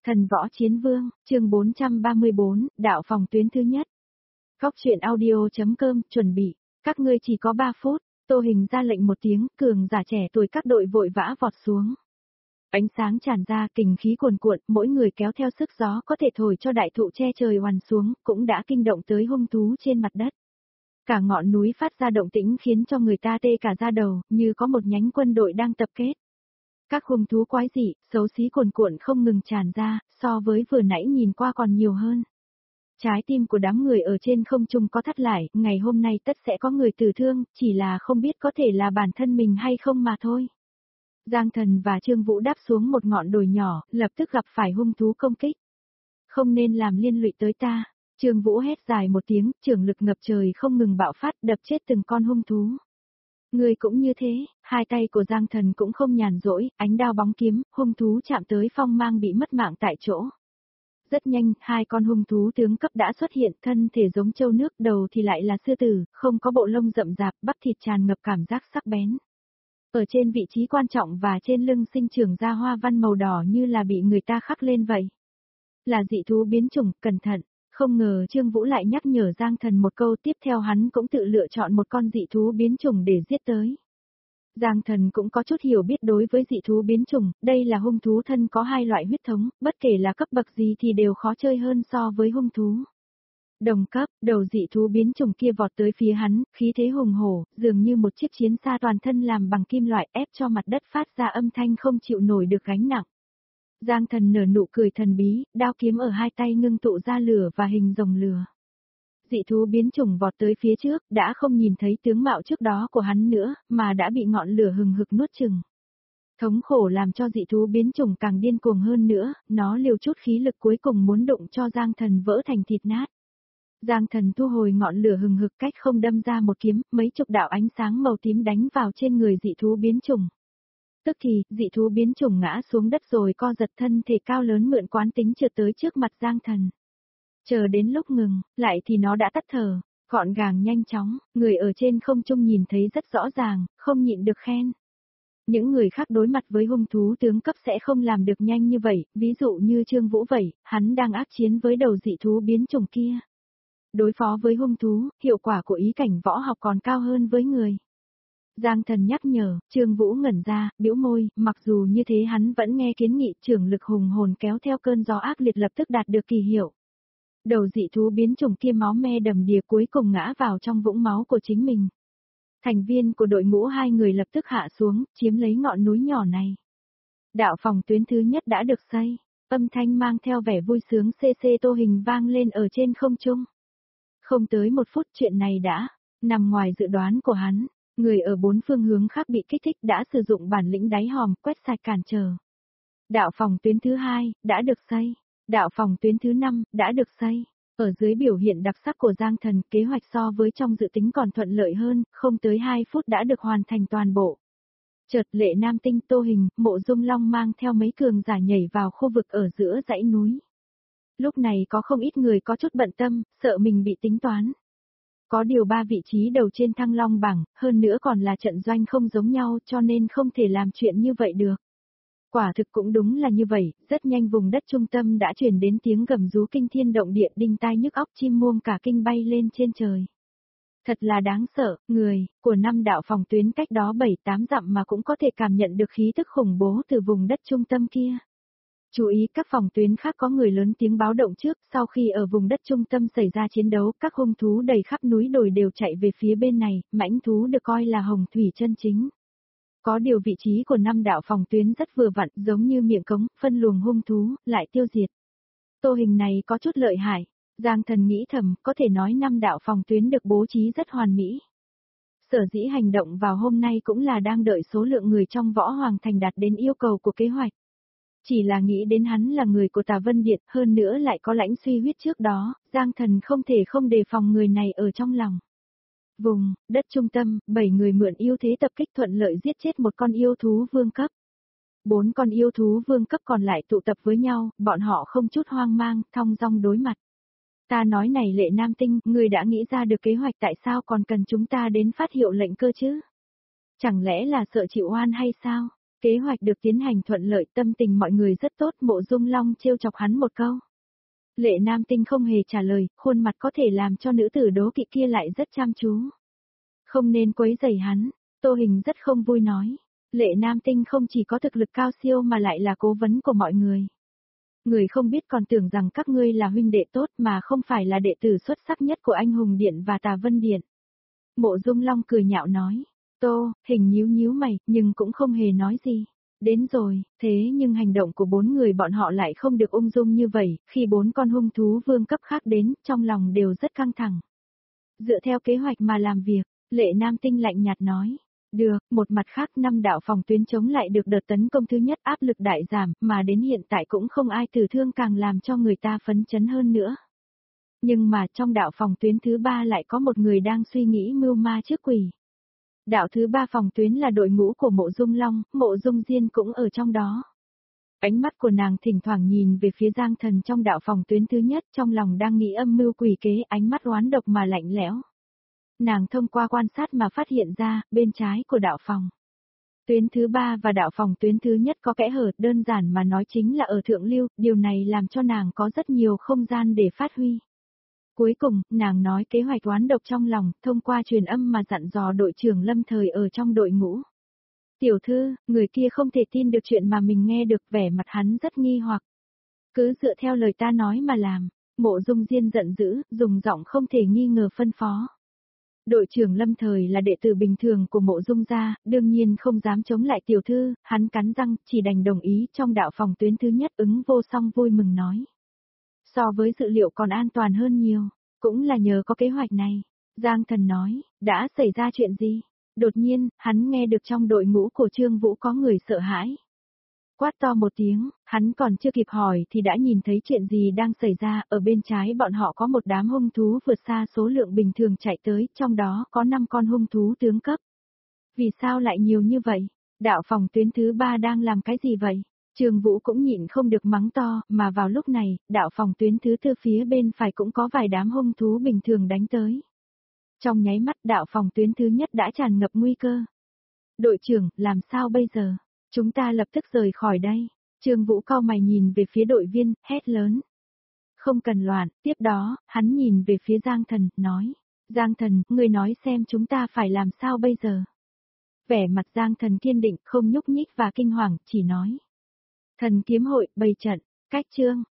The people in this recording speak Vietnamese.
Thần võ chiến vương, chương 434, đạo phòng tuyến thứ nhất. Góc truyện audio.com, chuẩn bị, các ngươi chỉ có 3 phút, Tô Hình ra lệnh một tiếng, cường giả trẻ tuổi các đội vội vã vọt xuống. Ánh sáng tràn ra, kình khí cuồn cuộn, mỗi người kéo theo sức gió có thể thổi cho đại thụ che trời oằn xuống, cũng đã kinh động tới hung thú trên mặt đất. Cả ngọn núi phát ra động tĩnh khiến cho người ta tê cả da đầu, như có một nhánh quân đội đang tập kết. Các hung thú quái dị, xấu xí cuồn cuộn không ngừng tràn ra, so với vừa nãy nhìn qua còn nhiều hơn. Trái tim của đám người ở trên không trung có thắt lại, ngày hôm nay tất sẽ có người tử thương, chỉ là không biết có thể là bản thân mình hay không mà thôi. Giang Thần và Trương Vũ đáp xuống một ngọn đồi nhỏ, lập tức gặp phải hung thú công kích. Không nên làm liên lụy tới ta, Trương Vũ hét dài một tiếng, trường lực ngập trời không ngừng bạo phát đập chết từng con hung thú. Người cũng như thế, hai tay của Giang Thần cũng không nhàn rỗi, ánh đao bóng kiếm, hung thú chạm tới phong mang bị mất mạng tại chỗ. Rất nhanh, hai con hung thú tướng cấp đã xuất hiện, thân thể giống trâu nước, đầu thì lại là sư tử, không có bộ lông rậm rạp, bắp thịt tràn ngập cảm giác sắc bén. Ở trên vị trí quan trọng và trên lưng sinh trưởng ra hoa văn màu đỏ như là bị người ta khắc lên vậy. Là dị thú biến chủng, cẩn thận. Không ngờ Trương Vũ lại nhắc nhở Giang Thần một câu, tiếp theo hắn cũng tự lựa chọn một con dị thú biến chủng để giết tới. Giang Thần cũng có chút hiểu biết đối với dị thú biến chủng, đây là hung thú thân có hai loại huyết thống, bất kể là cấp bậc gì thì đều khó chơi hơn so với hung thú. Đồng cấp, đầu dị thú biến chủng kia vọt tới phía hắn, khí thế hùng hổ, dường như một chiếc chiến xa toàn thân làm bằng kim loại ép cho mặt đất phát ra âm thanh không chịu nổi được gánh nặng. Giang Thần nở nụ cười thần bí, đao kiếm ở hai tay ngưng tụ ra lửa và hình rồng lửa. Dị thú biến chủng vọt tới phía trước, đã không nhìn thấy tướng mạo trước đó của hắn nữa, mà đã bị ngọn lửa hừng hực nuốt chửng. Thống khổ làm cho dị thú biến chủng càng điên cuồng hơn nữa, nó liều chút khí lực cuối cùng muốn đụng cho Giang Thần vỡ thành thịt nát. Giang Thần thu hồi ngọn lửa hừng hực cách không đâm ra một kiếm, mấy chục đạo ánh sáng màu tím đánh vào trên người dị thú biến chủng. Tức thì, dị thú biến chủng ngã xuống đất rồi co giật thân thể cao lớn mượn quán tính trượt tới trước mặt Giang Thần. Chờ đến lúc ngừng, lại thì nó đã tắt thở, gọn gàng nhanh chóng, người ở trên không trung nhìn thấy rất rõ ràng, không nhịn được khen. Những người khác đối mặt với hung thú tướng cấp sẽ không làm được nhanh như vậy, ví dụ như Trương Vũ vậy, hắn đang ác chiến với đầu dị thú biến chủng kia. Đối phó với hung thú, hiệu quả của ý cảnh võ học còn cao hơn với người. Giang Thần nhắc nhở, Trương Vũ ngẩn ra, bĩu môi, mặc dù như thế hắn vẫn nghe kiến nghị trưởng lực hùng hồn kéo theo cơn gió ác liệt lập tức đạt được kỳ hiệu. Đầu dị thú biến chủng kia máu me đầm đìa cuối cùng ngã vào trong vũng máu của chính mình. Thành viên của đội ngũ hai người lập tức hạ xuống, chiếm lấy ngọn núi nhỏ này. Đạo phòng tuyến thứ nhất đã được xây, âm thanh mang theo vẻ vui sướng CC Tô Hình vang lên ở trên không trung. Không tới một phút chuyện này đã nằm ngoài dự đoán của hắn. Người ở bốn phương hướng khác bị kích thích đã sử dụng bản lĩnh đáy hòm quét sạch cản trở. Đạo phòng tuyến thứ 2 đã được xây. Đạo phòng tuyến thứ 5 đã được xây. Ở dưới biểu hiện đặc sắc của Giang Thần, kế hoạch so với trong dự tính còn thuận lợi hơn, không tới 2 phút đã được hoàn thành toàn bộ. Chợt Lệ Nam Tinh, Tô Hình, Mộ Dung Long mang theo mấy cường giả nhảy vào khu vực ở giữa dãy núi. Lúc này có không ít người có chút bận tâm, sợ mình bị tính toán. Có điều 3 vị trí đầu trên Thăng Long bảng, hơn nữa còn là trận doanh không giống nhau cho nên không thể làm chuyện như vậy được. Quả thực cũng đúng là như vậy, rất nhanh vùng đất trung tâm đã truyền đến tiếng gầm rú kinh thiên động địa đinh tai nhức óc chim muông cả kinh bay lên trên trời. Thật là đáng sợ, người của 5 đạo phòng tuyến cách đó 7-8 dặm mà cũng có thể cảm nhận được khí tức khủng bố từ vùng đất trung tâm kia. Chú ý các phòng tuyến khác có người lớn tiếng báo động trước, sau khi ở vùng đất trung tâm xảy ra chiến đấu, các hung thú đầy khắp núi đồi đều chạy về phía bên này, mãnh thú được coi là hồng thủy chân chính. Có điều vị trí của 5 đạo phòng tuyến rất vừa vặn, giống như miệng cống, phân luồng hung thú, lại tiêu diệt. Tô Hình này có chút lợi hại, Giang Thần nghĩ thầm, có thể nói 5 đạo phòng tuyến được bố trí rất hoàn mỹ. Sở dĩ hành động vào hôm nay cũng là đang đợi số lượng người trong Võ Hoàng Thành đạt đến yêu cầu của kế hoạch. Chỉ là nghĩ đến hắn là người của Tà Vân Điện, hơn nữa lại có lãnh suy huyết trước đó, Giang Thần không thể không đề phòng người này ở trong lòng. Vùng đất trung tâm, 7 người mượn ưu thế tập kích thuận lợi giết chết một con yêu thú vương cấp. 4 con yêu thú vương cấp còn lại tụ tập với nhau, bọn họ không chút hoang mang, thong dong đối mặt. Ta nói này Lệ Nam Tinh, người đã nghĩ ra được kế hoạch tại sao còn cần chúng ta đến phát hiệu lệnh cơ chứ? Chẳng lẽ là sợ chịu oan hay sao? Kế hoạch được tiến hành thuận lợi, tâm tình mọi người rất tốt, Mộ Dung Long trêu chọc hắn một câu. Lệ Nam Tinh không hề trả lời, khuôn mặt có thể làm cho nữ tử đố kỵ kia lại rất chăm chú. Không nên quấy rầy hắn, Tô Hình rất không vui nói. Lệ Nam Tinh không chỉ có thực lực cao siêu mà lại là cố vấn của mọi người. Người không biết còn tưởng rằng các ngươi là huynh đệ tốt mà không phải là đệ tử xuất sắc nhất của Anh Hùng Điện và Tà Vân Điện. Mộ Dung Long cười nhạo nói. Tô Hình nhíu nhíu mày, nhưng cũng không hề nói gì. Đến rồi, thế nhưng hành động của 4 người bọn họ lại không được ung dung như vậy, khi 4 con hung thú vương cấp khác đến, trong lòng đều rất căng thẳng. Dựa theo kế hoạch mà làm việc, Lệ Nam Tinh lạnh nhạt nói. Được, một mặt khác 5 đạo phòng tuyến chống lại được đợt tấn công thứ nhất, áp lực đại giảm, mà đến hiện tại cũng không ai tử thương, càng làm cho người ta phấn chấn hơn nữa. Nhưng mà trong đạo phòng tuyến thứ 3 lại có một người đang suy nghĩ mưu ma trước quỷ. Đạo thứ 3 phòng tuyến là đội ngũ của Mộ Dung Long, Mộ Dung Diên cũng ở trong đó. Ánh mắt của nàng thỉnh thoảng nhìn về phía Giang Thần trong đạo phòng tuyến thứ nhất, trong lòng đang nghĩ âm mưu quỷ kế, ánh mắt oán độc mà lạnh lẽo. Nàng thông qua quan sát mà phát hiện ra, bên trái của đạo phòng tuyến thứ 3 và đạo phòng tuyến thứ nhất có kẽ hở, đơn giản mà nói chính là ở thượng lưu, điều này làm cho nàng có rất nhiều không gian để phát huy. Cuối cùng, nàng nói kế hoạch oán độc trong lòng, thông qua truyền âm mà dặn dò đội trưởng Lâm Thời ở trong đội ngũ. Tiểu thư, người kia không thể tin được chuyện mà mình nghe được, vẻ mặt hắn rất nghi hoặc. Cứ dựa theo lời ta nói mà làm. Mộ Dung Diên giận dữ, dùng giọng không thể nghi ngờ phân phó. Đội trưởng Lâm Thời là đệ tử bình thường của Mộ Dung gia, đương nhiên không dám chống lại tiểu thư, hắn cắn răng, chỉ đành đồng ý. Trong đạo phòng tuyến thứ nhất, Ứng Vô Song vui mừng nói. So với dự liệu còn an toàn hơn nhiều, cũng là nhờ có kế hoạch này. Giang Thần nói, đã xảy ra chuyện gì? Đột nhiên, hắn nghe được trong đội ngũ của Trương Vũ có người sợ hãi. Quát to một tiếng, hắn còn chưa kịp hỏi thì đã nhìn thấy chuyện gì đang xảy ra, ở bên trái bọn họ có một đám hung thú vượt xa số lượng bình thường chạy tới, trong đó có 5 con hung thú tướng cấp. Vì sao lại nhiều như vậy? Đạo phòng tuyến thứ 3 đang làm cái gì vậy? Trương Vũ cũng nhịn không được mắng to, mà vào lúc này, đạo phòng tuyến thứ 4 phía bên phải cũng có vài đám hung thú bình thường đánh tới. Trong nháy mắt đạo phòng tuyến thứ nhất đã tràn ngập nguy cơ. Đội trưởng, làm sao bây giờ? Chúng ta lập tức rời khỏi đây. Trương Vũ cau mày nhìn về phía đội viên, hét lớn. Không cần loạn, tiếp đó, hắn nhìn về phía Giang Thần, nói. Giang Thần, ngươi nói xem chúng ta phải làm sao bây giờ? Vẻ mặt Giang Thần kiên định, không nhúc nhích và kinh hoàng, chỉ nói. Thần kiếm hội, bày trận, cách chương.